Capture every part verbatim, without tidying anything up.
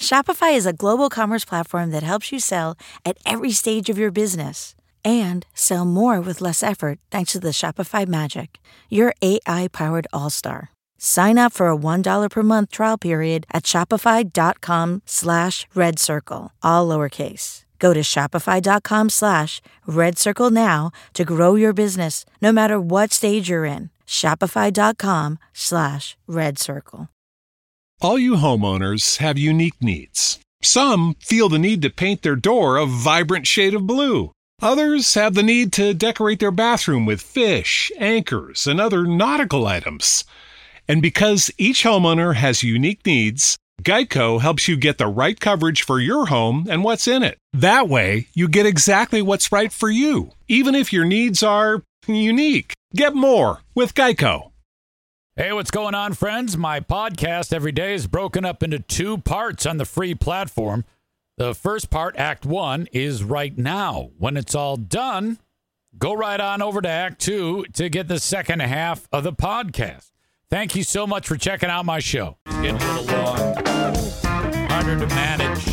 Shopify is a global commerce platform that helps you sell at every stage of your business and sell more with less effort thanks to the Shopify Magic, your A I-powered all-star. Sign up for a one dollar per month trial period at shopify.com slash red circle, all lowercase. Go to shopify.com slash red circle now to grow your business no matter what stage you're in. Shopify.com slash red circle. All you homeowners have unique needs. Some feel the need to paint their door a vibrant shade of blue. Others have the need to decorate their bathroom with fish, anchors, and other nautical items. And because each homeowner has unique needs, Geico helps you get the right coverage for your home and what's in it. That way, you get exactly what's right for you, even if your needs are unique. Get more with Geico. Hey, what's going on, friends? My podcast every day is broken up into two parts on the free platform. The first part, Act One, is right now. When it's all done, go right on over to Act Two to get the second half of the podcast. Thank you so much for checking out my show. It's getting a little long, harder to manage.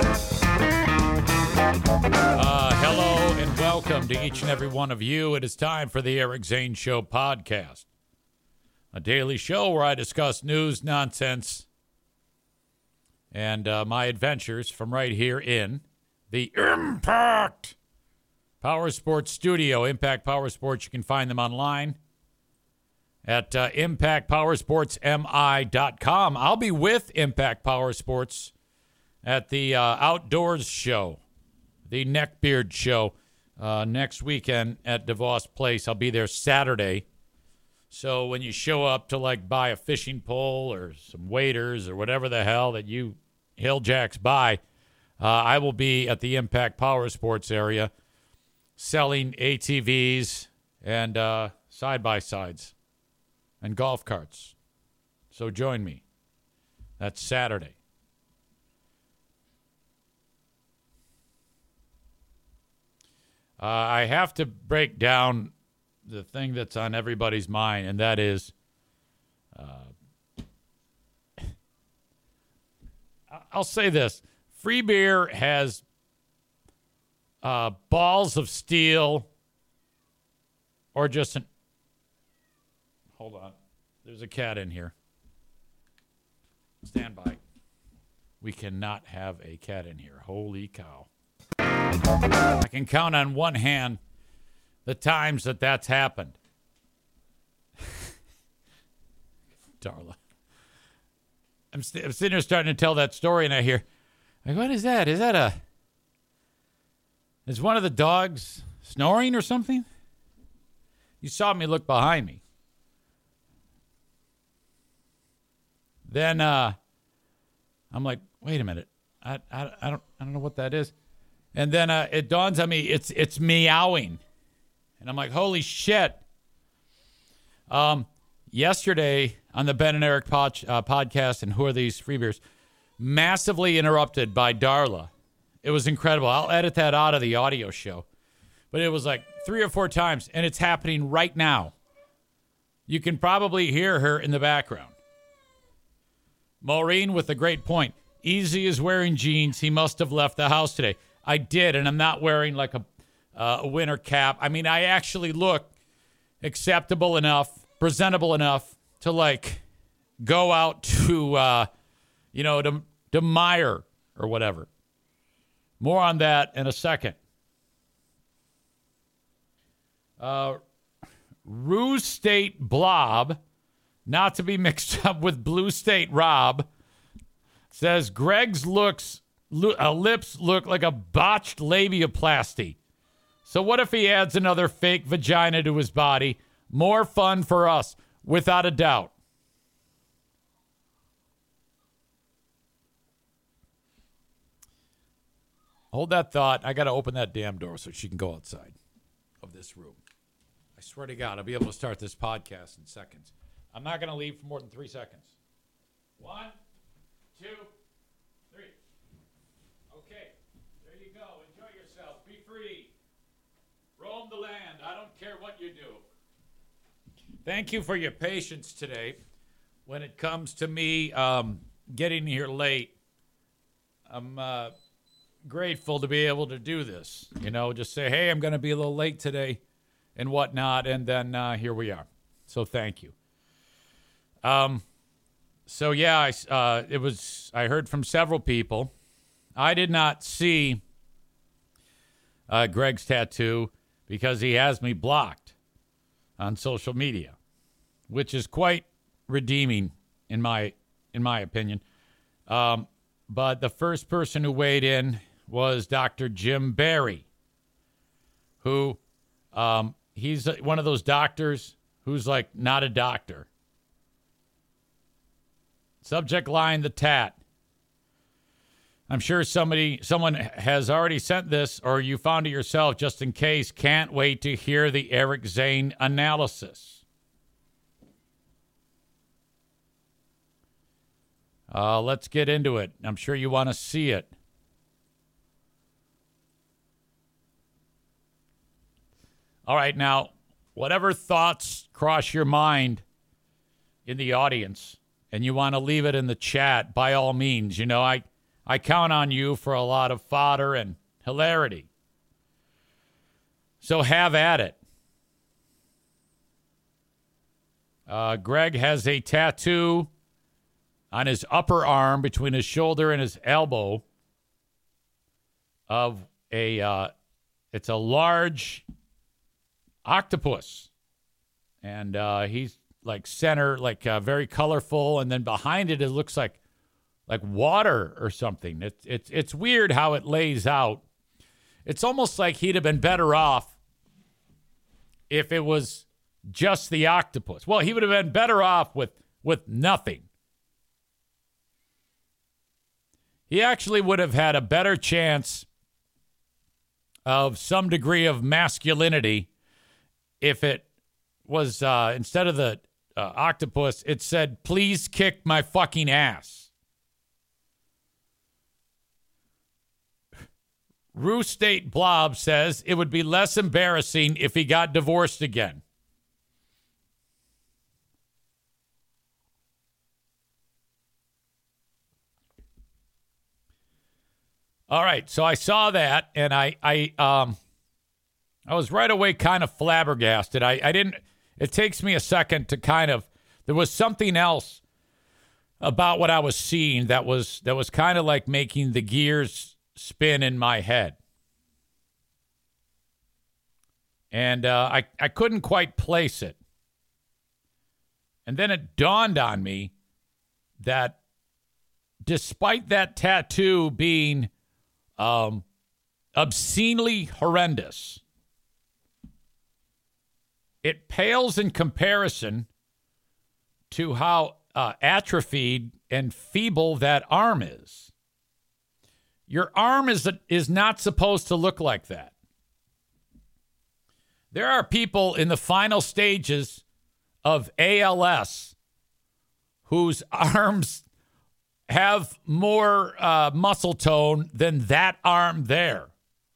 Uh, hello and welcome to each and every one of you. It is time for the Eric Zane Show podcast, a daily show where I discuss news, nonsense, and uh, my adventures from right here in the Impact Power Sports Studio. Impact Power Sports, you can find them online at uh, impact power sports m i dot com. I'll be with Impact Power Sports at the uh, Outdoors Show, the Neckbeard Show, uh, next weekend at DeVos Place. I'll be there Saturday. So when you show up to, like, buy a fishing pole or some waders or whatever the hell that you hilljacks buy, uh, I will be at the Impact Power Sports area selling A T Vs and uh, side-by-sides and golf carts. So join me. That's Saturday. Uh, I have to break down the thing that's on everybody's mind, and that is uh, I'll say this. Free beer has uh, balls of steel or just an... Hold on. There's a cat in here. Stand by. We cannot have a cat in here. Holy cow. I can count on one hand the times that that's happened. Darla. I'm, st- I'm sitting here starting to tell that story, and I hear, like, what is that? Is that a... Is one of the dogs snoring or something? You saw me look behind me. Then uh, I'm like, wait a minute. I, I, I don't I don't know what that is. And then uh, it dawns on me, it's it's meowing. And I'm like, holy shit. Um, yesterday on the Ben and Eric pod, uh, podcast, and Who Are These Free Beers, massively interrupted by Darla. It was incredible. I'll edit that out of the audio show. But it was like three or four times, and it's happening right now. You can probably hear her in the background. Maureen with a great point. Easy is wearing jeans. He must have left the house today. I did, and I'm not wearing like a, uh, a winter cap. I mean, I actually look acceptable enough, presentable enough to, like, go out to, uh, you know, to, to Meijer or whatever. More on that in a second. Uh, Ruse State Blob, not to be mixed up with Blue State Rob, says Greg's looks uh, lips look like a botched labiaplasty. So what if he adds another fake vagina to his body? More fun for us, without a doubt. Hold that thought. I got to open that damn door so she can go outside of this room. I swear to God, I'll be able to start this podcast in seconds. I'm not going to leave for more than three seconds. One, two, three. Okay, there you go. Enjoy yourself. Be free. Roam the land. I don't care what you do. Thank you for your patience today when it comes to me um, getting here late I'm uh, grateful to be able to do this. You know, just say, hey, I'm going to be a little late today and whatnot. And then uh, here we are. So thank you. Um, so yeah, I, uh, it was, I heard from several people. I did not see uh, Greg's tattoo because he has me blocked on social media, which is quite redeeming in my in my opinion. Um, but the first person who weighed in was Doctor Jim Barry, who um, he's one of those doctors who's like not a doctor. Subject line, the tat. I'm sure somebody, someone has already sent this, or you found it yourself just in case. Can't wait to hear the Eric Zane analysis. Uh, let's get into it. I'm sure you want to see it. All right, now, whatever thoughts cross your mind in the audience, and you want to leave it in the chat, by all means. You know, I... I count on you for a lot of fodder and hilarity. So have at it. Uh, Greg has a tattoo on his upper arm between his shoulder and his elbow of a, uh, it's a large octopus. And uh, he's like center, like uh, very colorful. And then behind it, it looks like like water or something. It's it's it's weird how it lays out. It's almost like he'd have been better off if it was just the octopus. Well, he would have been better off with, with nothing. He actually would have had a better chance of some degree of masculinity if it was, uh, instead of the uh, octopus, it said, please kick my fucking ass. Rue State Blob says it would be less embarrassing if he got divorced again. All right, so I saw that, and I, I, um, I was right away kind of flabbergasted. I, I didn't. It takes me a second to kind of. There was something else about what I was seeing that was that was kind of like making the gears spin in my head. And uh, I, I couldn't quite place it. And then it dawned on me that despite that tattoo being um, obscenely horrendous, it pales in comparison to how uh, atrophied and feeble that arm is. Your arm is is not supposed to look like that. There are people in the final stages of A L S whose arms have more uh, muscle tone than that arm there.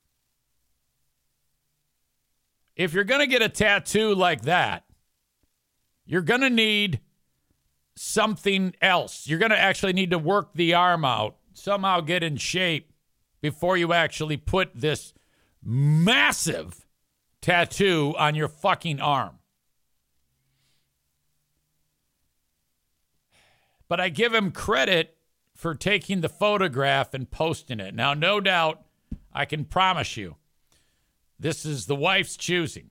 If you're going to get a tattoo like that, you're going to need something else. You're going to actually need to work the arm out, somehow get in shape before you actually put this massive tattoo on your fucking arm. But I give him credit for taking the photograph and posting it. Now, no doubt, I can promise you, this is the wife's choosing.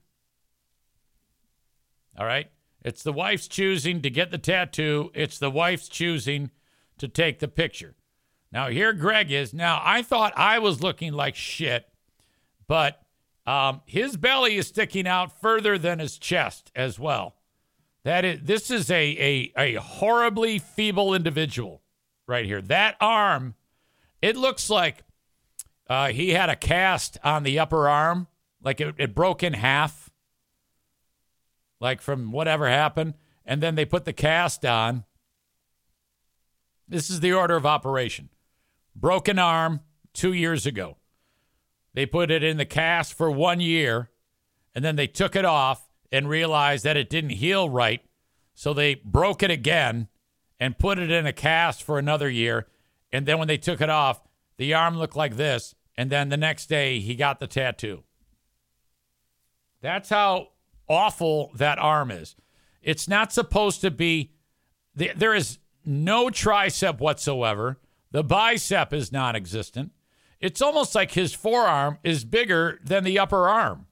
All right? It's the wife's choosing to get the tattoo. It's the wife's choosing to take the picture. Now, here Greg is. Now, I thought I was looking like shit, but um, his belly is sticking out further than his chest as well. That is, this is a, a, a horribly feeble individual right here. That arm, it looks like uh, he had a cast on the upper arm, like it, it broke in half, like from whatever happened, and then they put the cast on. This is the order of operation. Broken arm two years ago. They put it in the cast for one year, and then they took it off and realized that it didn't heal right, so they broke it again and put it in a cast for another year, and then when they took it off, the arm looked like this, and then the next day he got the tattoo. That's how awful that arm is. It's not supposed to be, there is no tricep whatsoever. The bicep is non-existent. It's almost like his forearm is bigger than the upper arm.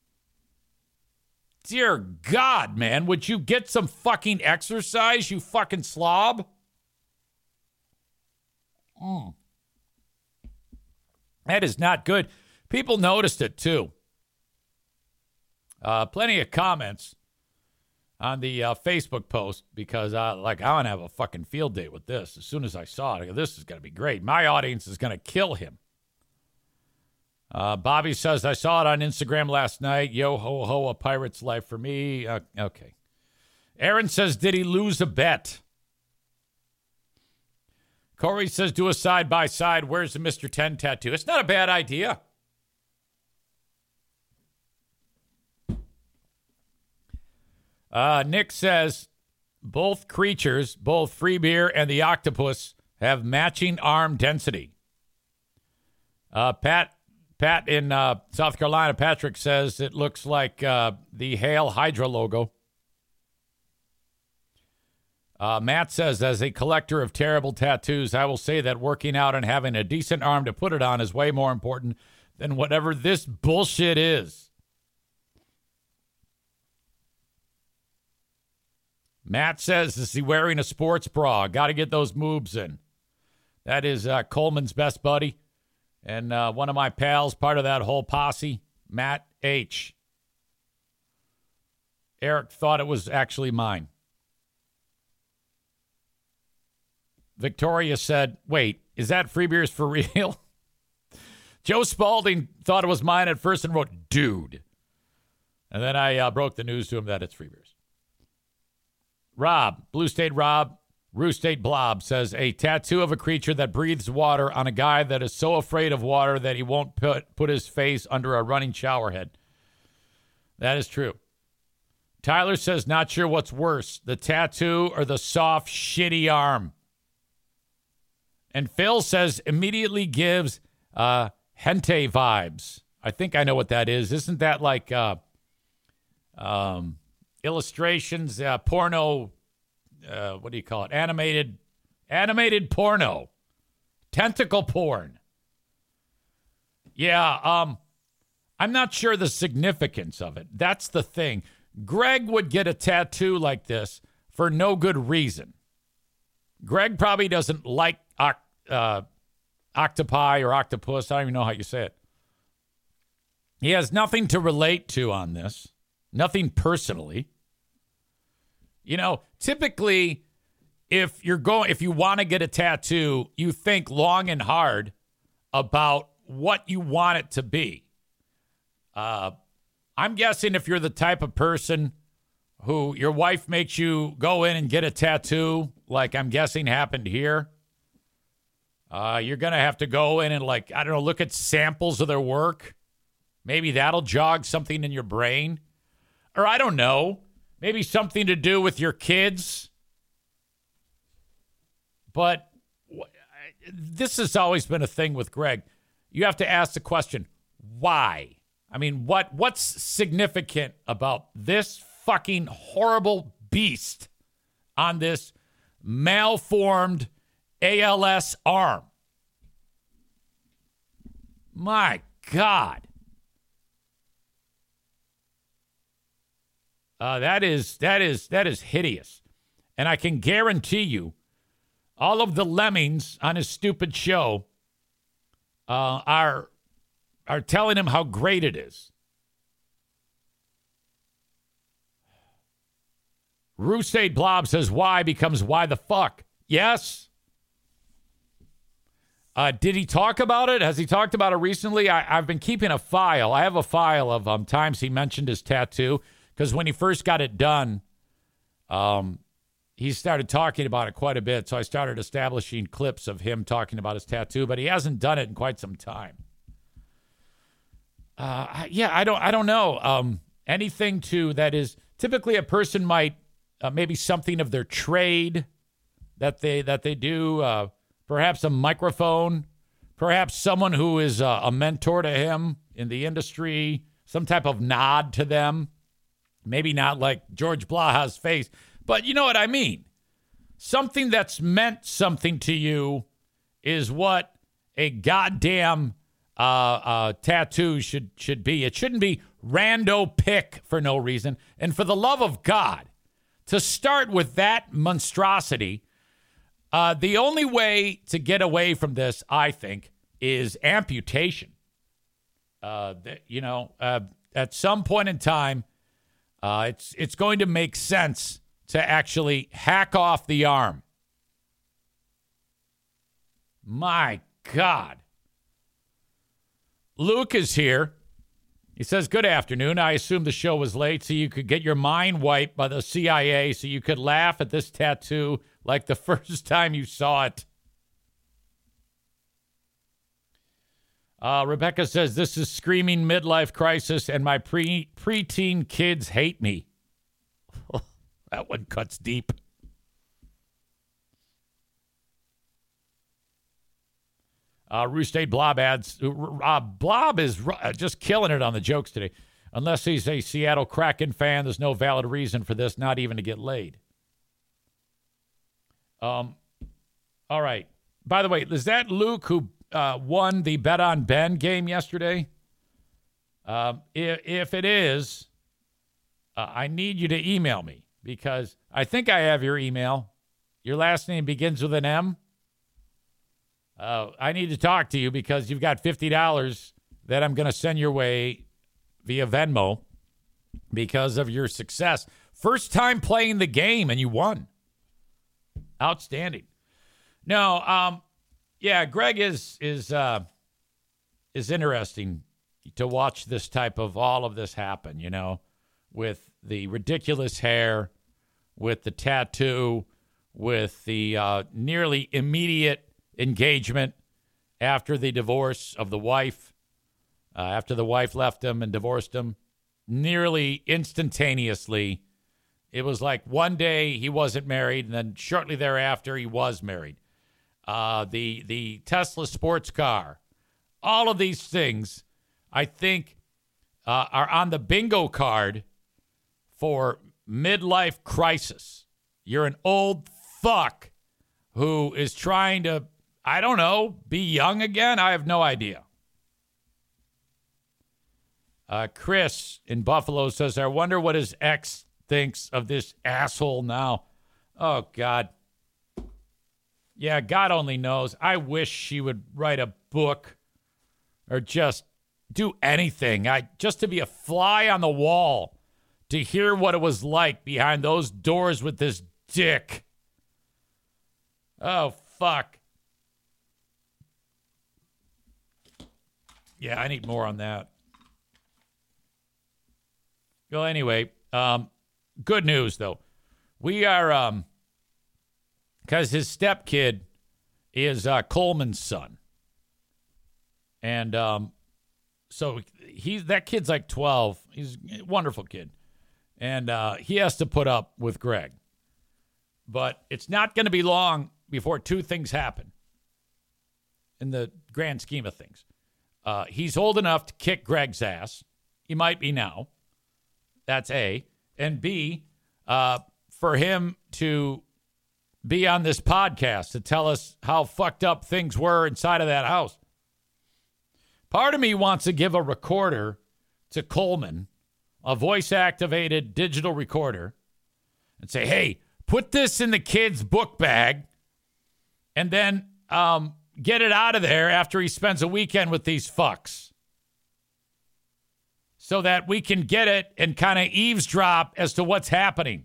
Dear God, man, would you get some fucking exercise, you fucking slob? Mm. That is not good. People noticed it, too. Uh, plenty of comments on the uh, Facebook post because, uh, like, I want to have a fucking field day with this. As soon as I saw it, I go, this is going to be great. My audience is going to kill him. Uh, Bobby says, I saw it on Instagram last night. Yo ho ho, a pirate's life for me. Uh, okay. Aaron says, did he lose a bet? Corey says, do a side-by-side. Where's the Mister ten tattoo? It's not a bad idea. Uh, Nick says, both creatures, both Free Beer and the octopus, have matching arm density. Uh, Pat Pat in uh, South Carolina, Patrick says it looks like uh, the Hail Hydra logo. Uh, Matt says, as a collector of terrible tattoos, I will say that working out and having a decent arm to put it on is way more important than whatever this bullshit is. Matt says, is he wearing a sports bra? Got to get those moves in. That is uh, Coleman's best buddy. And uh, one of my pals, part of that whole posse, Matt H. Eric thought it was actually mine. Victoria said, wait, is that Free Beers for real? Joe Spalding thought it was mine at first and wrote, dude. And then I uh, broke the news to him that it's Free Beers. Rob, Blue State Rob, Roo State Blob says, a tattoo of a creature that breathes water on a guy that is so afraid of water that he won't put, put his face under a running shower head. That is true. Tyler says, not sure what's worse, the tattoo or the soft, shitty arm. And Phil says, immediately gives uh, hentai vibes. I think I know what that is. Isn't that like uh, um, illustrations, uh, porno, uh, what do you call it? Animated, animated porno. Tentacle porn. Yeah, um, I'm not sure the significance of it. That's the thing. Greg would get a tattoo like this for no good reason. Greg probably doesn't like uh, octopi or octopus. I don't even know how you say it. He has nothing to relate to on this. Nothing personally. You know, typically, if you're going, if you want to get a tattoo, you think long and hard about what you want it to be. Uh, I'm guessing if you're the type of person who your wife makes you go in and get a tattoo, like I'm guessing happened here, uh, you're going to have to go in and, like, I don't know, look at samples of their work. Maybe that'll jog something in your brain. Or I don't know, maybe something to do with your kids. But this has always been a thing with Greg. You have to ask the question, why? I mean, what what's significant about this fucking horrible beast on this malformed A L S arm? My God. Uh, that is that is that is hideous. And I can guarantee you, all of the lemmings on his stupid show uh, are are telling him how great it is. Roo State Blob says, why becomes why the fuck? Yes. Uh, did he talk about it? Has he talked about it recently? I, I've been keeping a file. I have a file of um, times he mentioned his tattoo. Because when he first got it done, um, he started talking about it quite a bit. So I started establishing clips of him talking about his tattoo, but he hasn't done it in quite some time. Uh, yeah, I don't, I don't know. Um, anything to that is typically a person might uh, maybe something of their trade that they that they do. Uh, perhaps a microphone, Perhaps someone who is a, a mentor to him in the industry, some type of nod to them. Maybe not like George Blaha's face, but you know what I mean. Something that's meant something to you is what a goddamn uh, uh, tattoo should should be. It shouldn't be rando pick for no reason. And for the love of God, to start with that monstrosity, uh, the only way to get away from this, I think, is amputation. Uh, th- you know, uh, at some point in time, uh, it's it's going to make sense to actually hack off the arm. My God. Luke is here. He says, good afternoon. I assume the show was late so you could get your mind wiped by the C I A so you could laugh at this tattoo like the first time you saw it. Uh, Rebecca says, this is screaming midlife crisis and my pre preteen kids hate me. That one cuts deep. Uh, Roostate Blob adds, uh, Blob is uh, just killing it on the jokes today. Unless he's a Seattle Kraken fan, there's no valid reason for this, not even to get laid. Um, all right. By the way, is that Luke who uh, won the Bet on Ben game yesterday? Um, if, if it is, uh, I need you to email me because I think I have your email. Your last name begins with an M. Uh, I need to talk to you because you've got fifty dollars that I'm going to send your way via Venmo because of your success. First time playing the game and you won. Outstanding. No, um, yeah, Greg is is uh, is interesting to watch this type of all of this happen, you know, with the ridiculous hair, with the tattoo, with the uh, nearly immediate engagement after the divorce of the wife, uh, after the wife left him and divorced him, nearly instantaneously. It was like one day he wasn't married, and then shortly thereafter he was married. Uh, the the Tesla sports car, all of these things, I think, uh, are on the bingo card for midlife crisis. You're an old fuck who is trying to, I don't know, be young again? I have no idea. Uh, Chris in Buffalo says, I wonder what his ex thinks of this asshole now. Oh, God. Yeah, God only knows. I wish she would write a book or just do anything. I just to be a fly on the wall to hear what it was like behind those doors with this dick. Oh, fuck. Yeah, I need more on that. Well, anyway, um, good news, though. We are, um, because his stepkid is uh, Coleman's son. And um, so he's that kid's like twelve. He's a wonderful kid. And uh, he has to put up with Greg. But it's not going to be long before two things happen in the grand scheme of things. Uh, he's old enough to kick Greg's ass. He might be now. That's A. And B, uh, for him to be on this podcast to tell us how fucked up things were inside of that house. Part of me wants to give a recorder to Coleman, a voice-activated digital recorder, and say, hey, put this in the kid's book bag and then um, get it out of there after he spends a weekend with these fucks so that we can get it and kind of eavesdrop as to what's happening.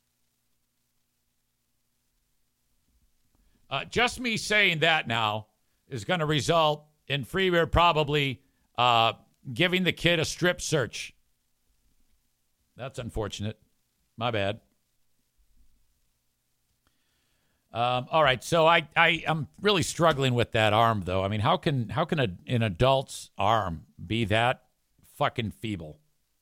Uh, just me saying that now is going to result in Freebeard probably uh, giving the kid a strip search. That's unfortunate. My bad. Um, all right, so I, I I'm really struggling with that arm, though. I mean, how can how can a, an adult's arm be that fucking feeble?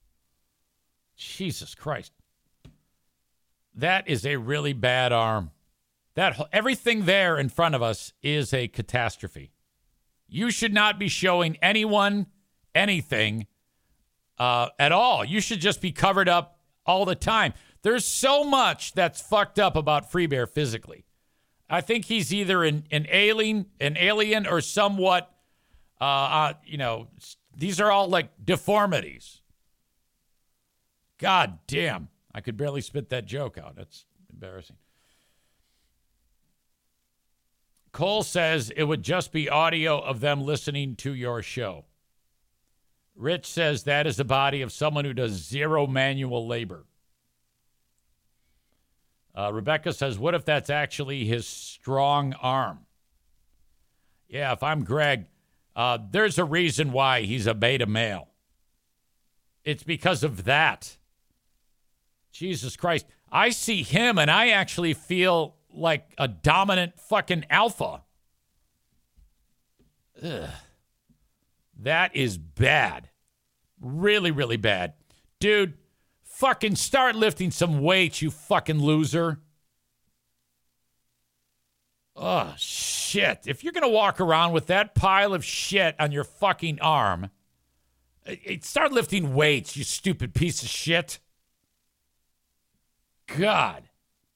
Jesus Christ, that is a really bad arm. That everything there in front of us is a catastrophe. You should not be showing anyone anything uh, at all. You should just be covered up all the time. There's so much that's fucked up about Free Bear physically. I think he's either an, an alien, an alien, or somewhat. Uh, uh, you know, these are all like deformities. God damn, I could barely spit that joke out. That's embarrassing. Cole says it would just be audio of them listening to your show. Rich says that is the body of someone who does zero manual labor. Uh, Rebecca says, what if that's actually his strong arm? Yeah, if I'm Greg, uh, there's a reason why he's a beta male. It's because of that. Jesus Christ. I see him and I actually feel like a dominant fucking alpha. Ugh. That is bad. Really, really bad. Dude, fucking start lifting some weights, you fucking loser. Oh, shit. If you're going to walk around with that pile of shit on your fucking arm, start lifting weights, you stupid piece of shit. God.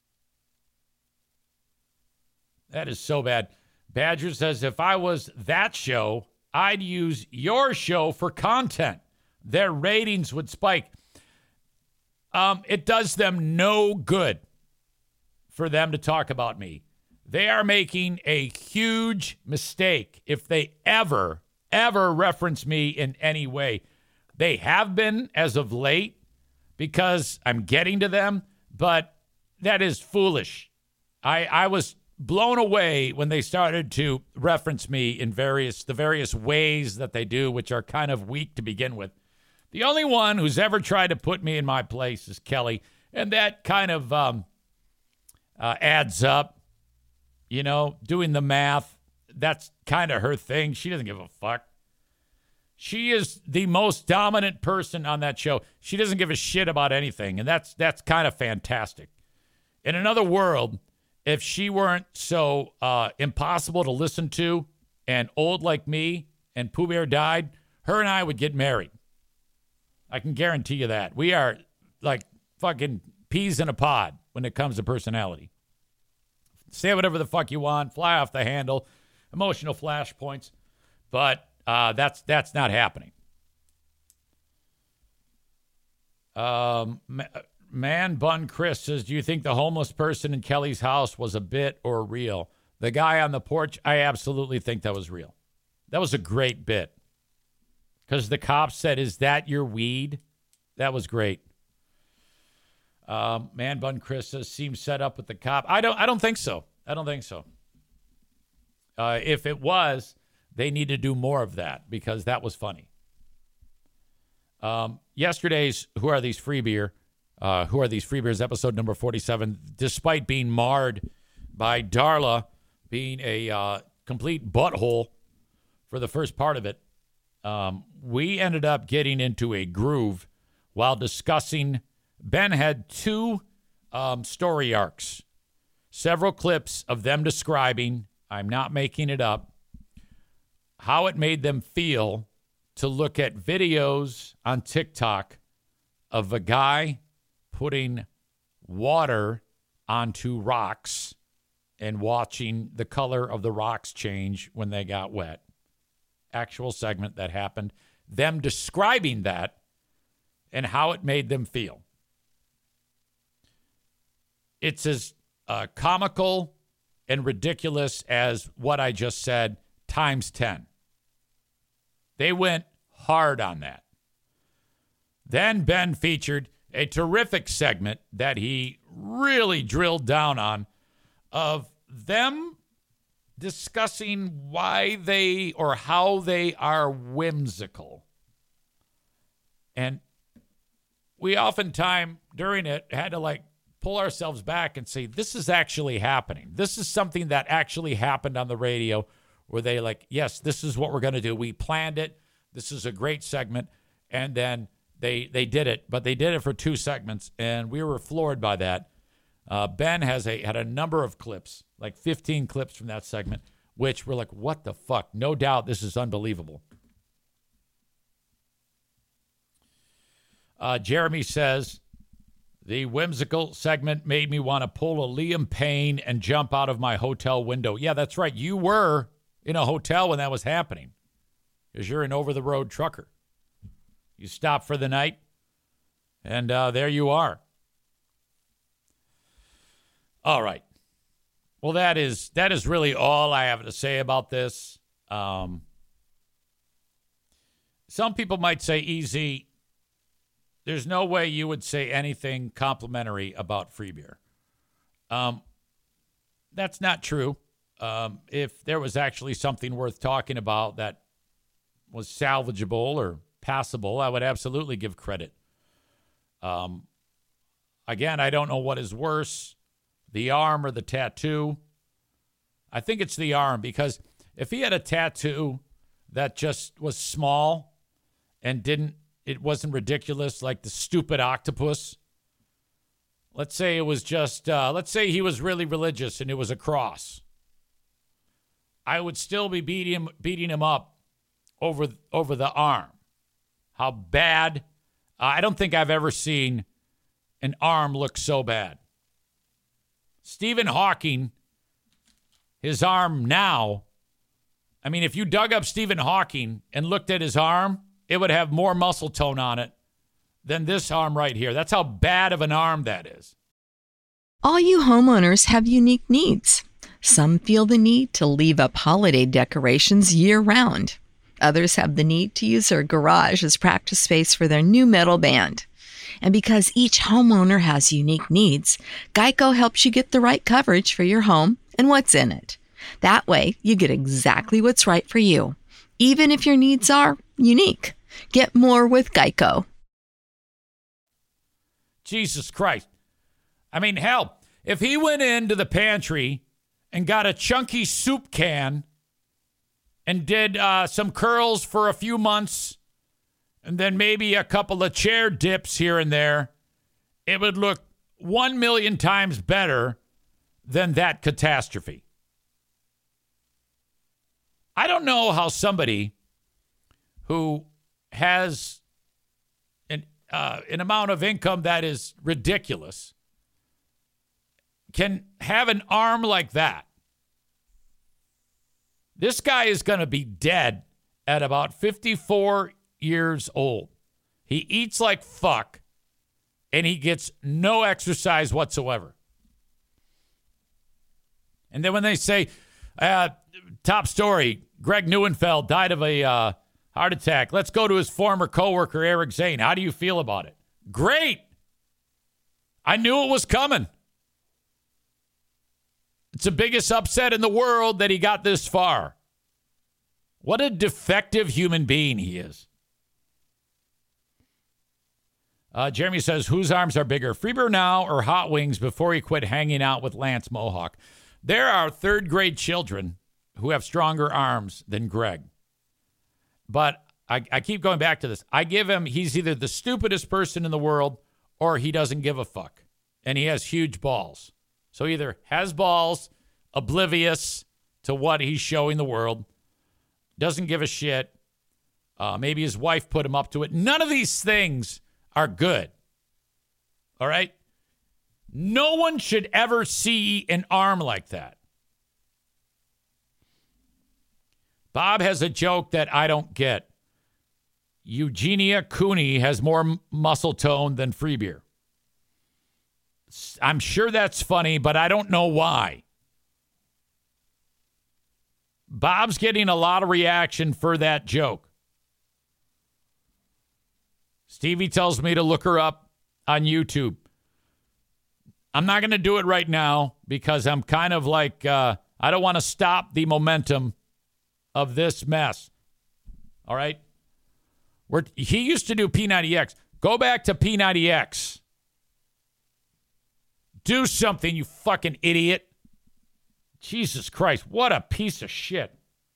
That is so bad. Badger says, if I was that show, I'd use your show for content. Their ratings would spike. Um, it does them no good for them to talk about me. They are making a huge mistake if they ever, ever reference me in any way. They have been as of late because I'm getting to them, but that is foolish. I, I was blown away when they started to reference me in various the various ways that they do, which are kind of weak to begin with. The only one who's ever tried to put me in my place is Kelly, and that kind of um, uh, adds up. You know, doing the math, that's kind of her thing. She doesn't give a fuck. She is the most dominant person on that show. She doesn't give a shit about anything, and that's that's kind of fantastic. In another world, if she weren't so uh, impossible to listen to and old like me and Pooh Bear died, her and I would get married. I can guarantee you that. We are like fucking peas in a pod when it comes to personality. Say whatever the fuck you want, fly off the handle, emotional flashpoints, but uh, that's that's not happening. Um, Man Bun Chris says, do you think the homeless person in Kelly's house was a bit or real? The guy on the porch, I absolutely think that was real. That was a great bit. Because the cop said, is that your weed? That was great. Um, Man Bun Chris says, seems set up with the cop. I don't I don't think so. I don't think so. Uh, if it was, they need to do more of that because that was funny. Um, yesterday's Who Are These Free Beer? Uh, Who Are These Free Beers? Episode number forty-seven. Despite being marred by Darla being a uh, complete butthole for the first part of it, um, we ended up getting into a groove while discussing. Ben had two um, story arcs, several clips of them describing, I'm not making it up, how it made them feel to look at videos on TikTok of a guy putting water onto rocks and watching the color of the rocks change when they got wet. Actual segment that happened. Them describing that and how it made them feel. It's as uh, comical and ridiculous as what I just said, times ten. They went hard on that. Then Ben featured a terrific segment that he really drilled down on of them discussing why they or how they are whimsical. And we oftentimes during it had to like pull ourselves back and say, this is actually happening. This is something that actually happened on the radio where they like, yes, this is what we're going to do. We planned it. This is a great segment. And then they they did it, but they did it for two segments, and we were floored by that. Uh, Ben has a had a number of clips, like fifteen clips from that segment. which we're like, what the fuck? No doubt this is unbelievable. Uh, Jeremy says, the whimsical segment made me want to pull a Liam Payne and jump out of my hotel window. Yeah, that's right. You were in a hotel when that was happening because you're an over-the-road trucker. You stop for the night, and uh, there you are. All right. Well, that is that is really all I have to say about this. Um, some people might say, easy. There's no way you would say anything complimentary about free beer. Um, that's not true. Um, if there was actually something worth talking about that was salvageable or passable, I would absolutely give credit. Um, again, I don't know what is worse, the arm or the tattoo. I think it's the arm, because if he had a tattoo that just was small and didn't, it wasn't ridiculous like the stupid octopus. Let's say it was just, uh, let's say he was really religious and it was a cross. I would still be beating him, beating him up over, over the arm. How bad. Uh, I don't think I've ever seen an arm look so bad. Stephen Hawking, his arm now, I mean, if you dug up Stephen Hawking and looked at his arm, it would have more muscle tone on it than this arm right here. That's how bad of an arm that is. All you homeowners have unique needs. Some feel the need to leave up holiday decorations year-round. Others have the need to use their garage as practice space for their new metal band. And because each homeowner has unique needs, Geico helps you get the right coverage for your home and what's in it. That way, you get exactly what's right for you, even if your needs are unique. Get more with Geico. Jesus Christ. I mean, hell, if he went into the pantry and got a chunky soup can and did uh, some curls for a few months and then maybe a couple of chair dips here and there, it would look one million times better than that catastrophe. I don't know how somebody who has an uh, an amount of income that is ridiculous can have an arm like that. This guy is going to be dead at about fifty-four years old. He eats like fuck, and he gets no exercise whatsoever. And then when they say, uh, top story, Greg Neuenfeld died of a uh, heart attack. Let's go to his former coworker, Eric Zane. How do you feel about it? Great. I knew it was coming. It's the biggest upset in the world that he got this far. What a defective human being he is. Uh, Jeremy says, whose arms are bigger, Freeber now or Hot Wings before he quit hanging out with Lance Mohawk? There are third grade children who have stronger arms than Greg. But I, I keep going back to this. I give him, he's either the stupidest person in the world or he doesn't give a fuck. And he has huge balls. So either has balls, oblivious to what he's showing the world, doesn't give a shit. Uh, maybe his wife put him up to it. None of these things are good. All right? No one should ever see an arm like that. Bob has a joke that I don't get. Eugenia Cooney has more m- muscle tone than Freebeer. I'm sure that's funny, but I don't know why. Bob's getting a lot of reaction for that joke. Stevie tells me to look her up on YouTube. I'm not going to do it right now because I'm kind of like, uh, I don't want to stop the momentum of this mess. All right? We're, he used to do P ninety X. Go back to P ninety X. Do something, you fucking idiot. Jesus Christ, what a piece of shit.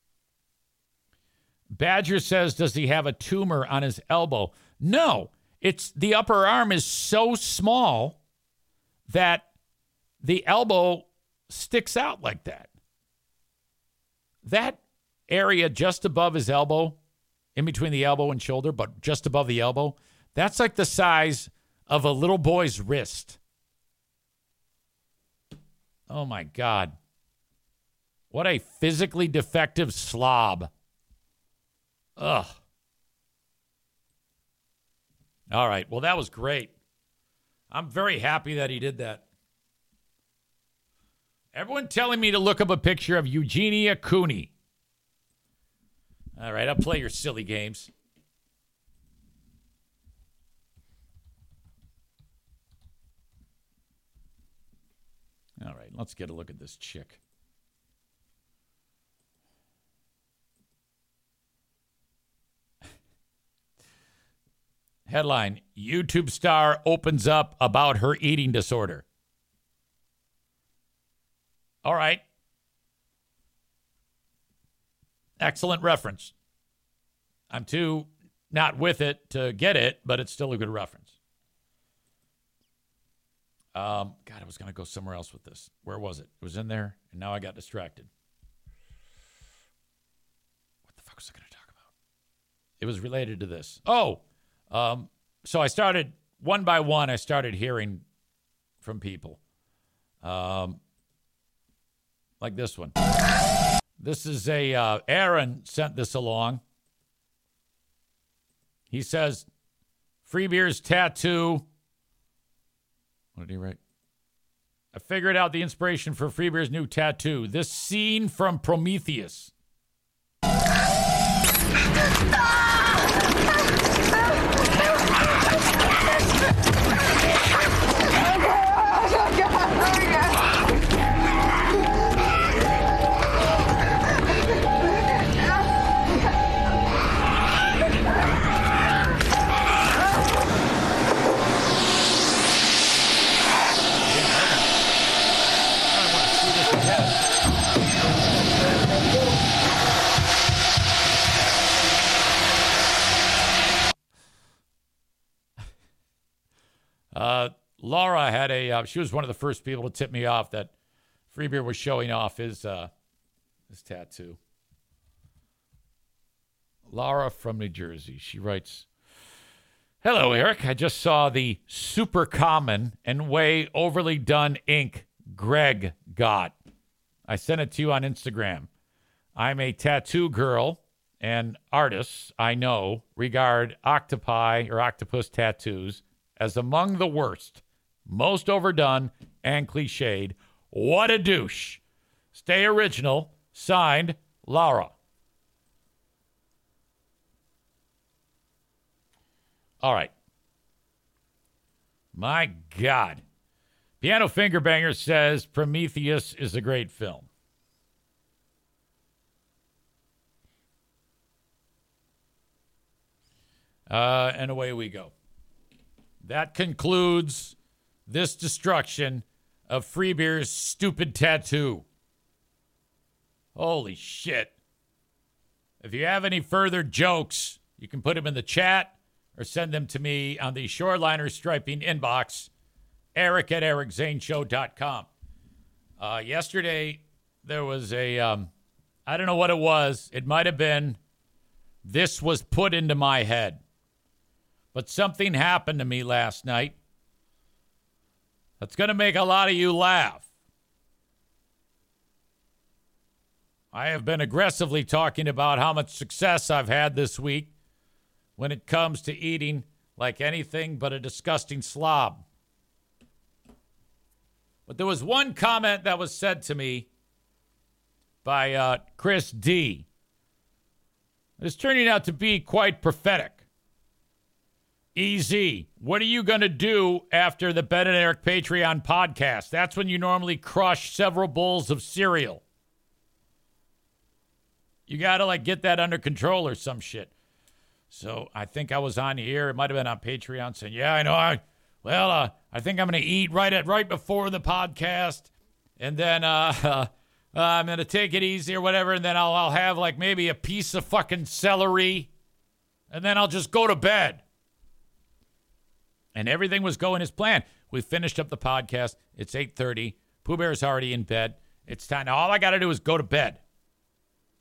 Badger says, does he have a tumor on his elbow? No, it's the upper arm is so small that the elbow sticks out like that. that area just above his elbow, in between the elbow and shoulder, but just above the elbow, that's like the size of a little boy's wrist. Oh, my God. What a physically defective slob. Ugh. All right. Well, that was great. I'm very happy that he did that. Everyone telling me to look up a picture of Eugenia Cooney. All right, I'll play your silly games. All right, let's get a look at this chick. Headline, YouTube star opens up about her eating disorder. All right. Excellent reference. I'm too not with it to get it, but it's still a good reference. Um, God, I was going to go somewhere else with this. Where was it? It was in there, and now I got distracted. What the fuck was I going to talk about? It was related to this. Oh, um, so I started, one by one, I started hearing from people. Um, like this one. This is a, uh, Aaron sent this along. He says, Free Beer's tattoo. What did he write? I figured out the inspiration for Free Beer's new tattoo. This scene from Prometheus. Uh, Laura had a, uh, she was one of the first people to tip me off that Free Beer was showing off his, uh, his tattoo. Laura from New Jersey. She writes, hello, Eric. I just saw the super common and way overly done ink Greg got. I sent it to you on Instagram. I'm a tattoo girl, and artists I know regard octopi or octopus tattoos as among the worst, most overdone, and cliched. What a douche. Stay original. Signed, Laura. All right. My God. Piano Finger Banger says Prometheus is a great film. Uh, and away we go. That concludes this destruction of Free Beer's stupid tattoo. Holy shit. If you have any further jokes, you can put them in the chat or send them to me on the Shoreliner Striping inbox, Eric at eric zane show dot com. Uh, yesterday, there was a, um, I don't know what it was. It might have been, this was put into my head. But something happened to me last night that's going to make a lot of you laugh. I have been aggressively talking about how much success I've had this week when it comes to eating like anything but a disgusting slob. But there was one comment that was said to me by uh, Chris D. It's turning out to be quite prophetic. E Z, what are you going to do after the Ben and Eric Patreon podcast? That's when you normally crush several bowls of cereal. You got to, like, get that under control or some shit. So I think I was on here. It might have been on Patreon saying, yeah, I know. I Well, uh, I think I'm going to eat right at right before the podcast. And then uh, uh, I'm going to take it easy or whatever. And then I'll, I'll have, like, maybe a piece of fucking celery. And then I'll just go to bed. And everything was going as planned. We finished up the podcast. It's eight thirty. Pooh Bear's already in bed. It's time. Now all I got to do is go to bed.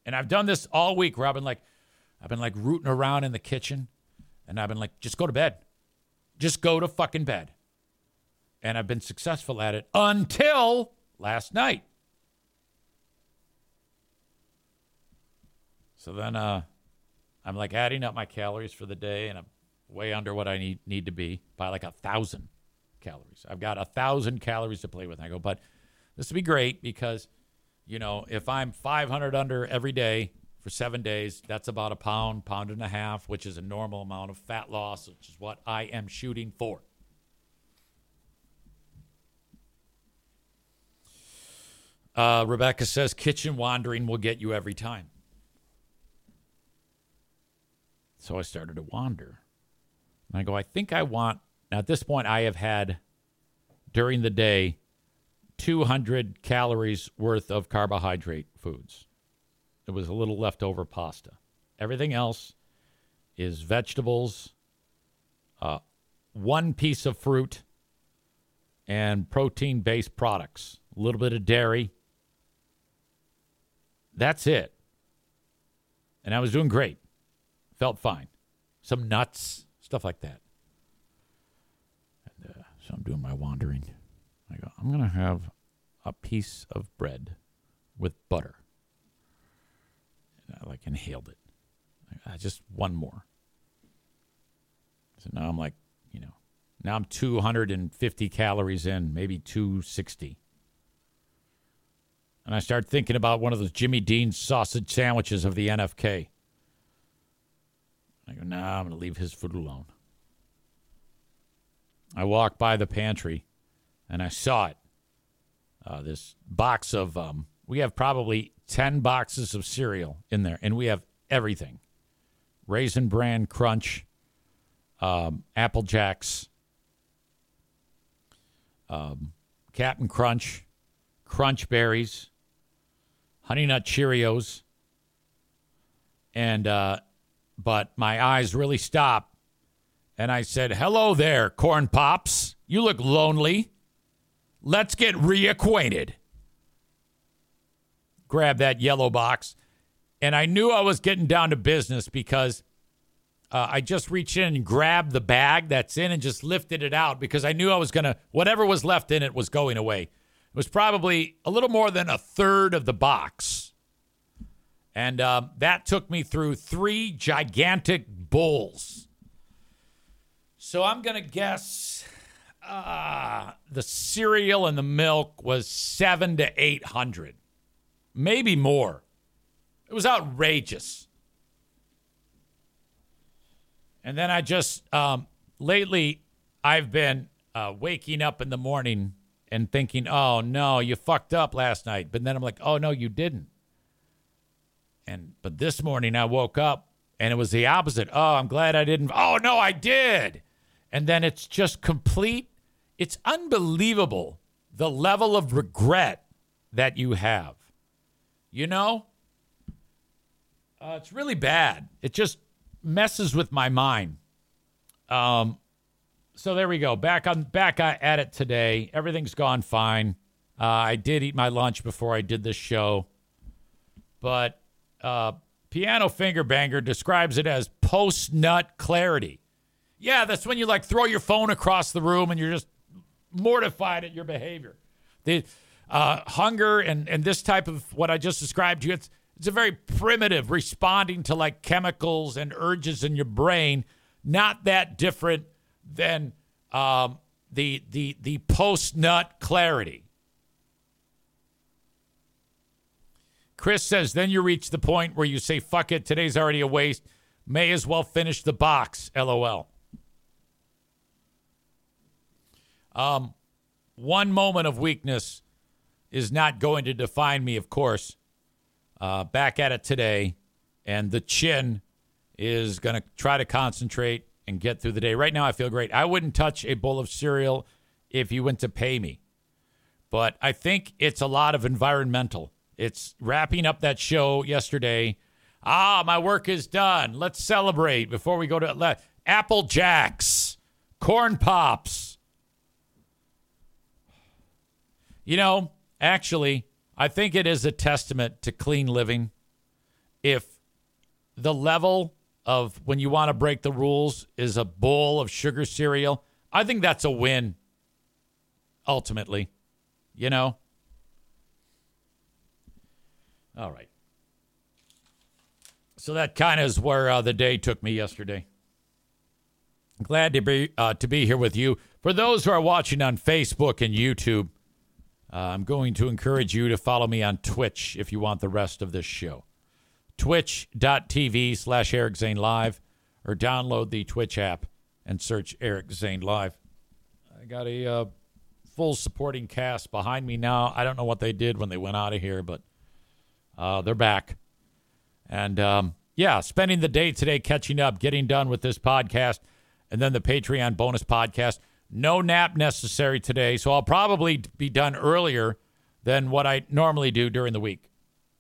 And I've done this all week where I've been like, I've been like rooting around in the kitchen, and I've been like, just go to bed. Just go to fucking bed. And I've been successful at it until last night. So then uh, I'm like adding up my calories for the day, and I'm way under what I need, need to be by like a thousand calories. I've got a thousand calories to play with. I go, but this would be great because, you know, if I'm five hundred under every day for seven days, that's about a pound, pound and a half, which is a normal amount of fat loss, which is what I am shooting for. Uh, Rebecca says kitchen wandering will get you every time. So I started to wander. And I go, I think I want, now at this point I have had during the day two hundred calories worth of carbohydrate foods. There was a little leftover pasta. Everything else is vegetables, uh, one piece of fruit, and protein-based products. A little bit of dairy. That's it. And I was doing great. Felt fine. Some nuts, stuff like that. And, uh, so I'm doing my wandering. I go, I'm going to have a piece of bread with butter. And I like inhaled it. I, just one more. So now I'm like, you know, now I'm two hundred fifty calories in, maybe two hundred sixty. And I start thinking about one of those Jimmy Dean sausage sandwiches of the N F K. I go, nah, I'm going to leave his food alone. I walked by the pantry, and I saw it. Uh, this box of, um, we have probably ten boxes of cereal in there, and we have everything. Raisin Bran Crunch, um, Apple Jacks, um, Captain Crunch, Crunch Berries, Honey Nut Cheerios, and, uh, but my eyes really stopped, and I said, hello there, Corn Pops. You look lonely. Let's get reacquainted. Grab that yellow box, and I knew I was getting down to business because uh, I just reached in and grabbed the bag that's in and just lifted it out because I knew I was going to, whatever was left in it was going away. It was probably a little more than a third of the box. And um, that took me through three gigantic bowls. So I'm going to guess uh, the cereal and the milk was seven to eight hundred. Maybe more. It was outrageous. And then I just, um, lately, I've been uh, waking up in the morning and thinking, oh, no, you fucked up last night. But then I'm like, oh, no, you didn't. And but this morning I woke up and it was the opposite. Oh, I'm glad I didn't. Oh, no, I did. And then it's just complete. It's unbelievable the level of regret that you have. You know, uh, it's really bad. It just messes with my mind. Um, so there we go. Back on back at it today. Everything's gone fine. Uh, I did eat my lunch before I did this show, but uh, Piano Finger Banger describes it as post-nut clarity. Yeah, that's when you like throw your phone across the room and you're just mortified at your behavior. The Uh, hunger and, and this type of what I just described to you, it's, it's a very primitive responding to like chemicals and urges in your brain, not that different than um, the, the, the post-nut clarity. Chris says, then you reach the point where you say, fuck it, today's already a waste. May as well finish the box, LOL. Um, one moment of weakness is not going to define me, of course. Uh, back at it today, and the chin is going to try to concentrate and get through the day. Right now, I feel great. I wouldn't touch a bowl of cereal if you went to pay me. But I think it's a lot of environmental. It's wrapping up that show yesterday. Ah, my work is done. Let's celebrate before we go to le- Apple Jacks, Corn Pops. You know, actually, I think it is a testament to clean living if the level of when you want to break the rules is a bowl of sugar cereal, I think that's a win, ultimately. You know? All right. So that kind of is where uh, the day took me yesterday. Glad to be uh, to be here with you. For those who are watching on Facebook and YouTube, uh, I'm going to encourage you to follow me on Twitch if you want the rest of this show. Twitch.tv slash Eric Zane Live, or download the Twitch app and search Eric Zane Live. I got a uh, full supporting cast behind me now. I don't know what they did when they went out of here, but uh, they're back. And, um, yeah, spending the day today catching up, getting done with this podcast, and then the Patreon bonus podcast. No nap necessary today, so I'll probably be done earlier than what I normally do during the week.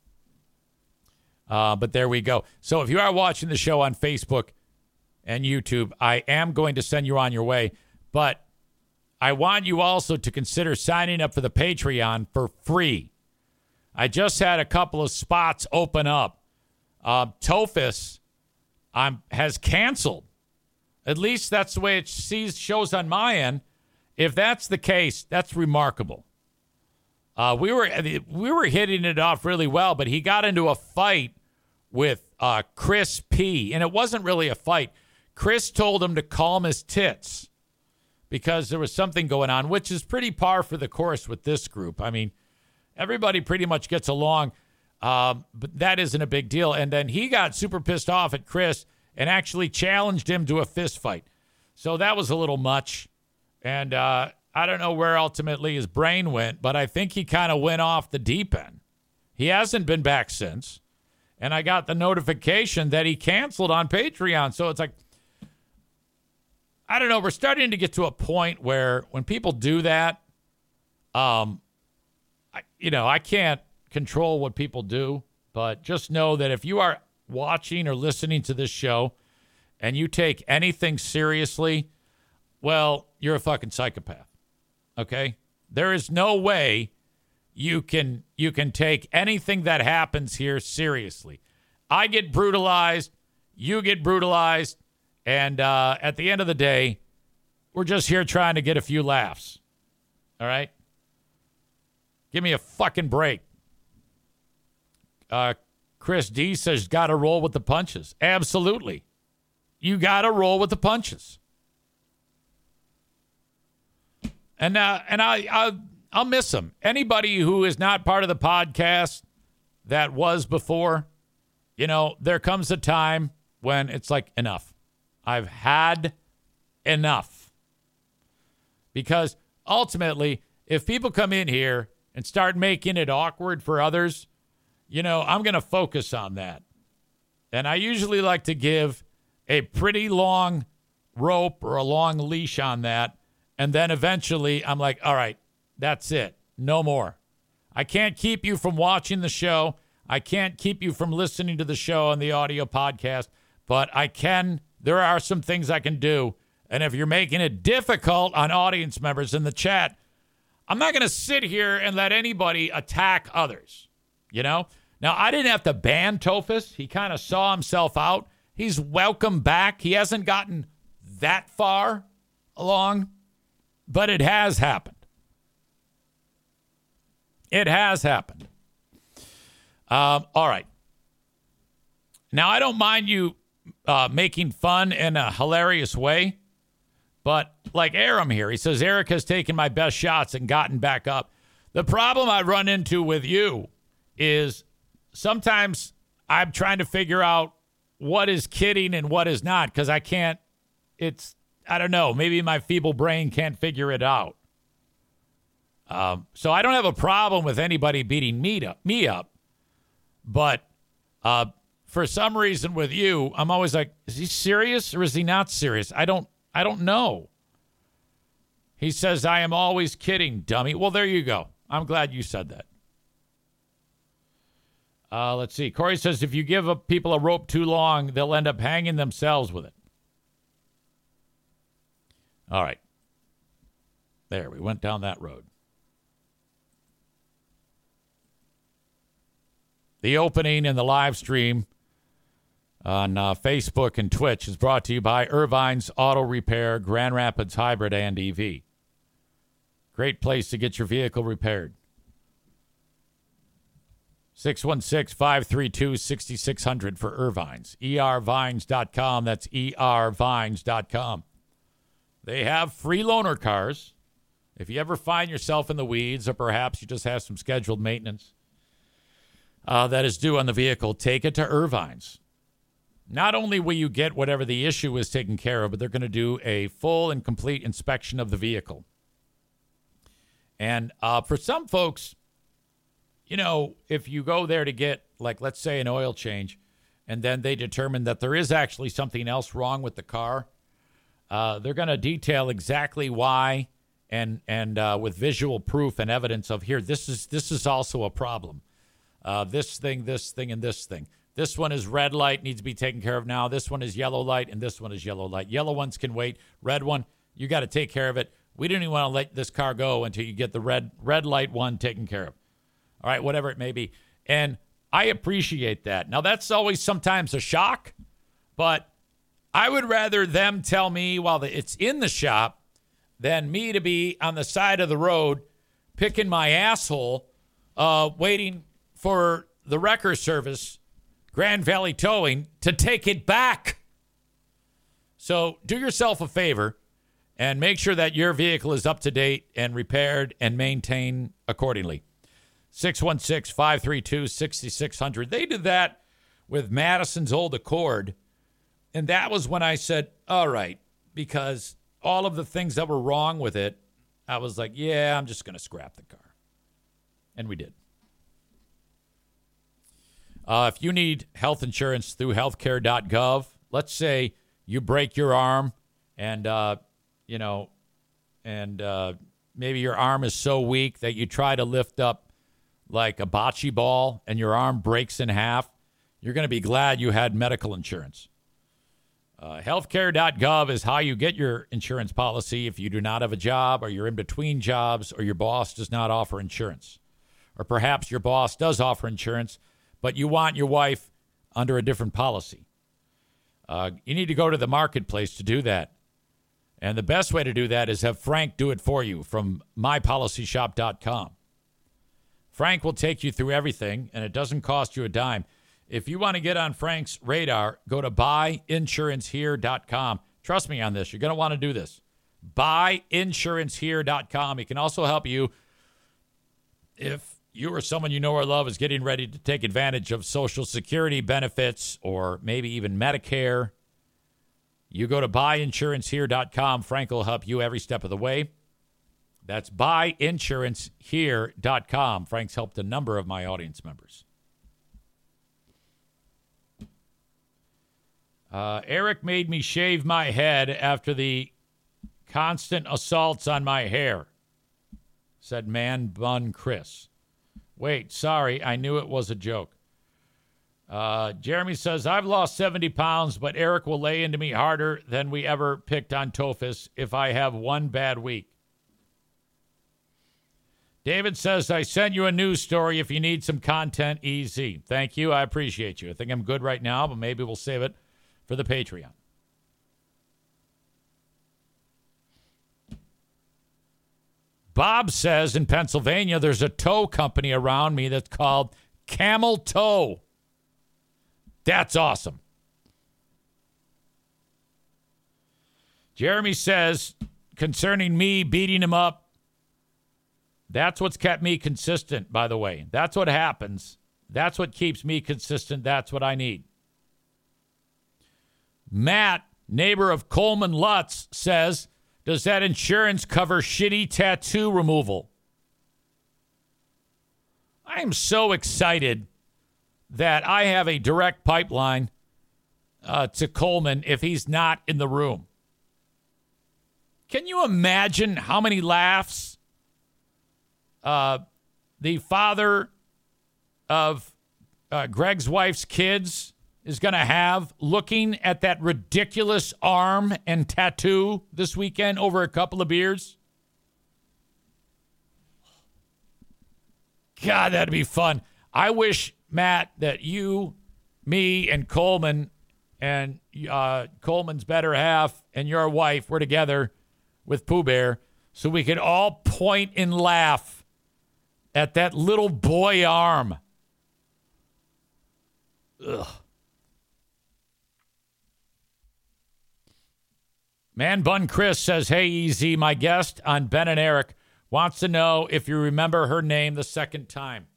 Uh, but there we go. So if you are watching the show on Facebook and YouTube, I am going to send you on your way. But I want you also to consider signing up for the Patreon for free. I just had a couple of spots open up. Uh, Tophus um, has canceled. At least that's the way it sees, shows on my end. If that's the case, that's remarkable. Uh, we were we were hitting it off really well, but he got into a fight with uh, Chris P. And it wasn't really a fight. Chris told him to calm his tits because there was something going on, which is pretty par for the course with this group. I mean, everybody pretty much gets along, um, but that isn't a big deal. And then he got super pissed off at Chris and actually challenged him to a fist fight. So that was a little much. And uh, I don't know where ultimately his brain went, but I think he kind of went off the deep end. He hasn't been back since. And I got the notification that he canceled on Patreon. So it's like, I don't know. We're starting to get to a point where when people do that, um, I, you know, I can't control what people do. But just know that if you are watching or listening to this show and you take anything seriously, well, you're a fucking psychopath. Okay? There is no way you can you can take anything that happens here seriously. I get brutalized, you get brutalized, and uh, at the end of the day, we're just here trying to get a few laughs. All right? Give me a fucking break. Uh Chris D says, got to roll with the punches. Absolutely. You got to roll with the punches. And uh, and I, I, I'll miss him. Anybody who is not part of the podcast that was before, you know, there comes a time when it's like, enough. I've had enough. Because ultimately, if people come in here and start making it awkward for others, you know, I'm going to focus on that. And I usually like to give a pretty long rope or a long leash on that. And then eventually I'm like, all right, that's it. No more. I can't keep you from watching the show. I can't keep you from listening to the show on the audio podcast. But I can, there are some things I can do. And if you're making it difficult on audience members in the chat, I'm not going to sit here and let anybody attack others. You know? Now, I didn't have to ban Tophus. He kind of saw himself out. He's welcome back. He hasn't gotten that far along, but it has happened. It has happened. Um, all right. Now, I don't mind you uh, making fun in a hilarious way, but like Aram here, he says, Eric has taken my best shots and gotten back up. The problem I run into with you is sometimes I'm trying to figure out what is kidding and what is not, because I can't, it's, I don't know, maybe my feeble brain can't figure it out. Um, so I don't have a problem with anybody beating me up, me up. But uh, for some reason with you, I'm always like, is he serious or is he not serious? I don't, I don't know. He says, I am always kidding, dummy. Well, there you go. I'm glad you said that. Uh, let's see. Corey says, if you give a, people a rope too long, they'll end up hanging themselves with it. All right. There, we went down that road. The opening and the live stream on uh, Facebook and Twitch is brought to you by Irvine's Auto Repair, Grand Rapids Hybrid and E V. Great place to get your vehicle repaired. six one six, five three two, six six zero zero for Irvine's. E R vines dot com. That's E R vines dot com. They have free loaner cars. If you ever find yourself in the weeds or perhaps you just have some scheduled maintenance uh, that is due on the vehicle, take it to Irvine's. Not only will you get whatever the issue is taken care of, but they're going to do a full and complete inspection of the vehicle. And uh, for some folks, you know, if you go there to get, like, let's say an oil change, and then they determine that there is actually something else wrong with the car, uh, they're going to detail exactly why and and uh, with visual proof and evidence of, here, this is this is also a problem. Uh, this thing, this thing, and this thing. This one is red light, needs to be taken care of now. This one is yellow light, and this one is yellow light. Yellow ones can wait. Red one, you got to take care of it. We didn't even want to let this car go until you get the red red light one taken care of. All right, whatever it may be. And I appreciate that. Now, that's always sometimes a shock, but I would rather them tell me while it's in the shop than me to be on the side of the road picking my asshole, uh, waiting for the wrecker service, Grand Valley Towing, to take it back. So do yourself a favor and make sure that your vehicle is up to date and repaired and maintained accordingly. six one six, five three two, six six zero zero. They did that with Madison's old Accord. And that was when I said, all right, because all of the things that were wrong with it, I was like, yeah, I'm just going to scrap the car. And we did. Uh, if you need health insurance through healthcare dot gov, let's say you break your arm and, uh, you know, and uh, maybe your arm is so weak that you try to lift up like a bocce ball and your arm breaks in half, you're going to be glad you had medical insurance. Uh, healthcare dot gov is how you get your insurance policy if you do not have a job or you're in between jobs or your boss does not offer insurance. Or perhaps your boss does offer insurance, but you want your wife under a different policy. Uh, you need to go to the marketplace to do that. And the best way to do that is have Frank do it for you from my policy shop dot com. Frank will take you through everything, and it doesn't cost you a dime. If you want to get on Frank's radar, go to buy insurance here dot com. Trust me on this. You're going to want to do this. buy insurance here dot com. He can also help you if you or someone you know or love is getting ready to take advantage of Social Security benefits or maybe even Medicare. You go to buy insurance here dot com. Frank will help you every step of the way. That's buy insurance here dot com. Frank's helped a number of my audience members. Uh, Eric made me shave my head after the constant assaults on my hair, said Man Bun Chris. Wait, sorry, I knew it was a joke. Uh, Jeremy says, I've lost seventy pounds, but Eric will lay into me harder than we ever picked on Tophus if I have one bad week. David says, I sent you a news story if you need some content, easy. Thank you. I appreciate you. I think I'm good right now, but maybe we'll save it for the Patreon. Bob says in Pennsylvania, there's a tow company around me that's called Camel Tow. That's awesome. Jeremy says, concerning me beating him up, that's what's kept me consistent, by the way. That's what happens. That's what keeps me consistent. That's what I need. Matt, neighbor of Coleman Lutz, says, does that insurance cover shitty tattoo removal? I am so excited that I have a direct pipeline uh, to Coleman if he's not in the room. Can you imagine how many laughs uh, the father of uh, Greg's wife's kids is going to have looking at that ridiculous arm and tattoo this weekend over a couple of beers? God, that'd be fun. I wish, Matt, that you, me, and Coleman and uh, Coleman's better half and your wife were together with Pooh Bear so we could all point and laugh at that little boy arm. Ugh. Man Bun Chris says, hey, E Z, my guest on Ben and Eric wants to know if you remember her name the second time.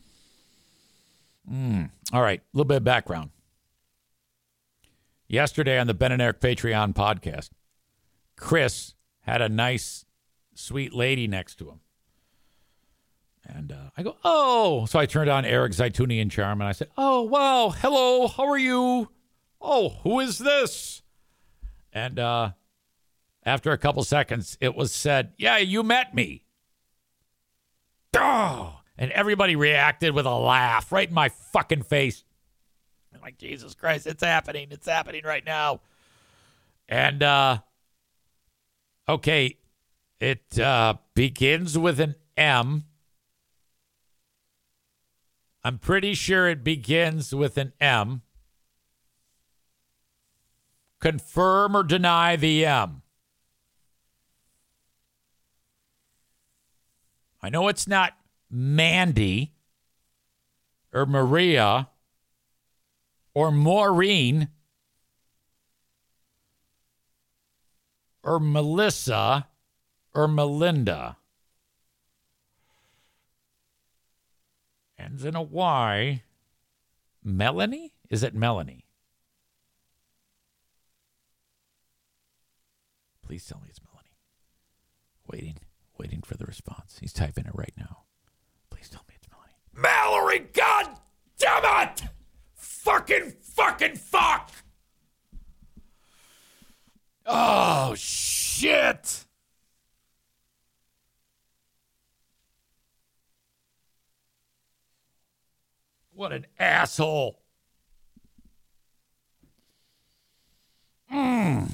Mm. All right, a little bit of background. Yesterday on the Ben and Eric Patreon podcast, Chris had a nice, sweet lady next to him. And uh, I go, oh. So I turned on Eric Zaitunian charm and I said, oh, wow, hello, how are you? Oh, who is this? And uh, after a couple seconds, it was said, yeah, you met me. Oh, and everybody reacted with a laugh right in my fucking face. I'm like, Jesus Christ, it's happening. It's happening right now. And, uh, okay, it uh, begins with an M. I'm pretty sure it begins with an M. Confirm or deny the M. I know it's not Mandy or Maria or Maureen or Melissa or Melinda. Ends in a Y. Melanie? Is it Melanie? Please tell me it's Melanie. Waiting, waiting for the response. He's typing it right now. Please tell me it's Melanie. Mallory, God damn it! Fucking, fucking fuck! Oh, shit! What an asshole. Mm.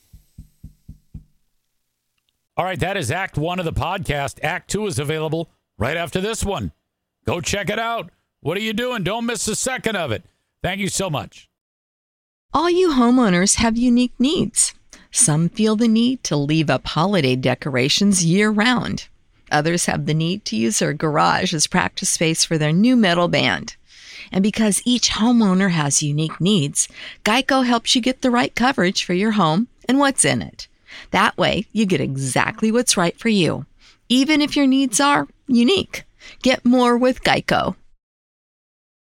All right, that is Act One of the podcast. Act Two is available right after this one. Go check it out. What are you doing? Don't miss a second of it. Thank you so much. All you homeowners have unique needs. Some feel the need to leave up holiday decorations year-round. Others have the need to use their garage as practice space for their new metal band. And because each homeowner has unique needs, Geico helps you get the right coverage for your home and what's in it. That way, you get exactly what's right for you, even if your needs are unique. Get more with Geico.